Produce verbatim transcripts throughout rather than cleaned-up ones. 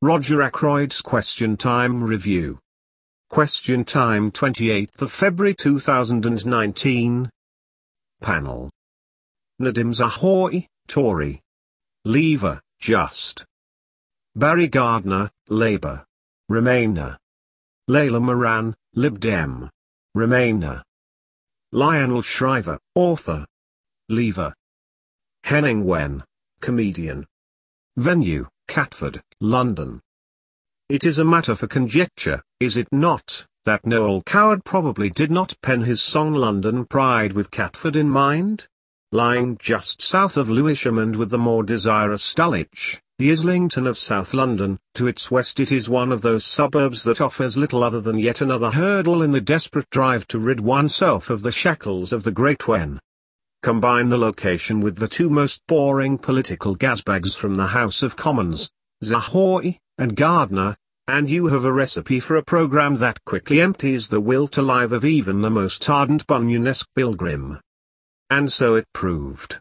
Roger Ackroyd's Question Time Review. Question Time, twenty-eighth of February two thousand nineteen. Panel: Nadhim Zahawi, Tory. Leaver, Just. Barry Gardiner, Labour. Remainer. Layla Moran, Lib Dem. Remainer. Lionel Shriver, Author. Leaver. Henning Wen, Comedian. Venue, Catford, London. It is a matter for conjecture, is it not, that Noel Coward probably did not pen his song London Pride with Catford in mind? Lying just south of Lewisham and with the more desirous Dulwich, the Islington of South London, to its west it is one of those suburbs that offers little other than yet another hurdle in the desperate drive to rid oneself of the shackles of the Great Wen. Combine the location with the two most boring political gasbags from the House of Commons, Zahawi and Gardiner, and you have a recipe for a programme that quickly empties the will to live of even the most ardent Bunyanesque pilgrim. And so it proved.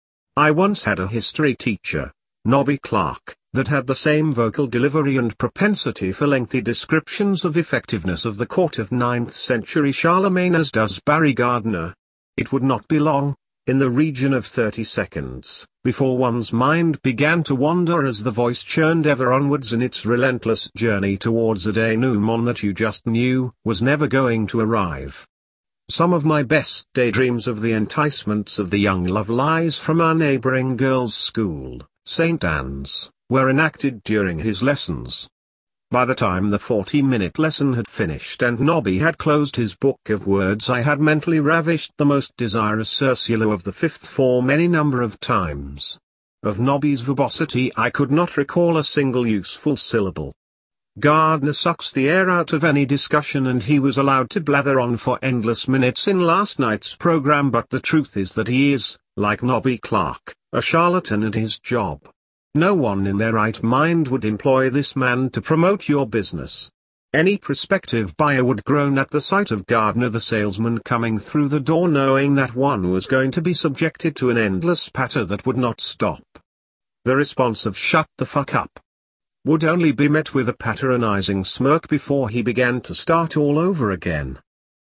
I once had a history teacher, Nobby Clark, that had the same vocal delivery and propensity for lengthy descriptions of effectiveness of the court of ninth century Charlemagne as does Barry Gardiner. It would not be long, in the region of thirty seconds, before one's mind began to wander as the voice churned ever onwards in its relentless journey towards a denouement that you just knew was never going to arrive. Some of my best daydreams of the enticements of the young Lovelace from our neighbouring girls' school, Saint Anne's, were enacted during his lessons. By the time the forty-minute lesson had finished and Nobby had closed his book of words, I had mentally ravished the most desirous Ursula of the fifth form any number of times. Of Nobby's verbosity I could not recall a single useful syllable. Gardiner sucks the air out of any discussion and he was allowed to blather on for endless minutes in last night's programme, but the truth is that he is, like Nobby Clark, a charlatan at his job. No one in their right mind would employ this man to promote your business. Any prospective buyer would groan at the sight of Gardiner the salesman coming through the door knowing that one was going to be subjected to an endless patter that would not stop. The response of "shut the fuck up" would only be met with a patronizing smirk before he began to start all over again.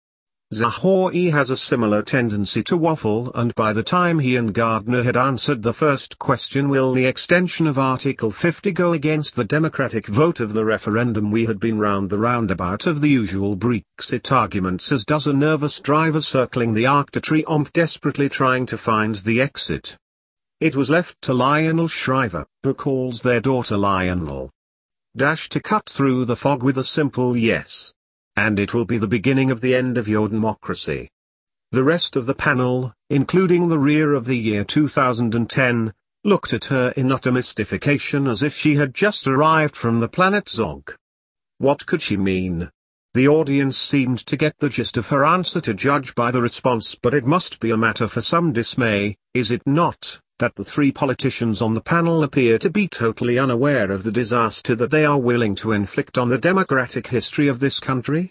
Zahawi has a similar tendency to waffle, and by the time he and Gardiner had answered the first question, will the extension of Article fifty go against the democratic vote of the referendum, we had been round the roundabout of the usual Brexit arguments as does a nervous driver circling the Arc de Triomphe desperately trying to find the exit. It was left to Lionel Shriver, who calls their daughter Lionel, Dash to cut through the fog with a simple yes. And it will be the beginning of the end of your democracy. The rest of the panel, including the rear of the year two thousand ten, looked at her in utter mystification as if she had just arrived from the planet Zog. What could she mean? The audience seemed to get the gist of her answer to judge by the response, but it must be a matter for some dismay, is it not, that the three politicians on the panel appear to be totally unaware of the disaster that they are willing to inflict on the democratic history of this country?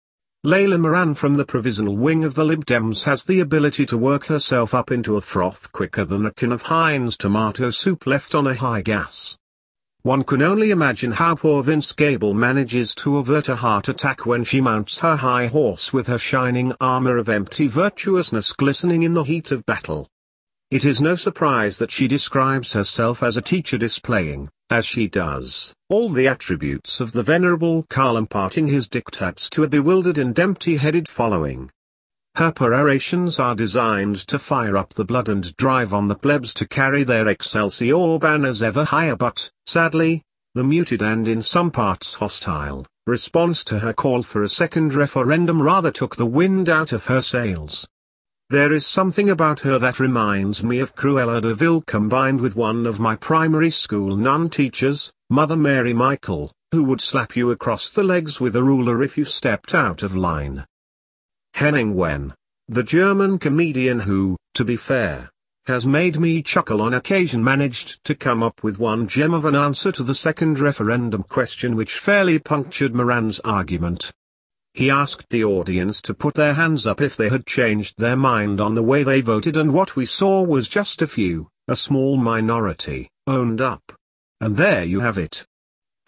Layla Moran from the provisional wing of the Lib Dems has the ability to work herself up into a froth quicker than a can of Heinz tomato soup left on a high gas. One can only imagine how poor Vince Gable manages to avert a heart attack when she mounts her high horse with her shining armor of empty virtuousness glistening in the heat of battle. It is no surprise that she describes herself as a teacher displaying, as she does, all the attributes of the venerable Karl, imparting his diktats to a bewildered and empty-headed following. Her perorations are designed to fire up the blood and drive on the plebs to carry their Excelsior banners ever higher, but, sadly, the muted and in some parts hostile response to her call for a second referendum rather took the wind out of her sails. There is something about her that reminds me of Cruella de Vil combined with one of my primary school nun teachers, Mother Mary Michael, who would slap you across the legs with a ruler if you stepped out of line. Henning Wen, the German comedian who, to be fair, has made me chuckle on occasion, managed to come up with one gem of an answer to the second referendum question which fairly punctured Moran's argument. He asked the audience to put their hands up if they had changed their mind on the way they voted, and what we saw was just a few, a small minority, owned up. And there you have it.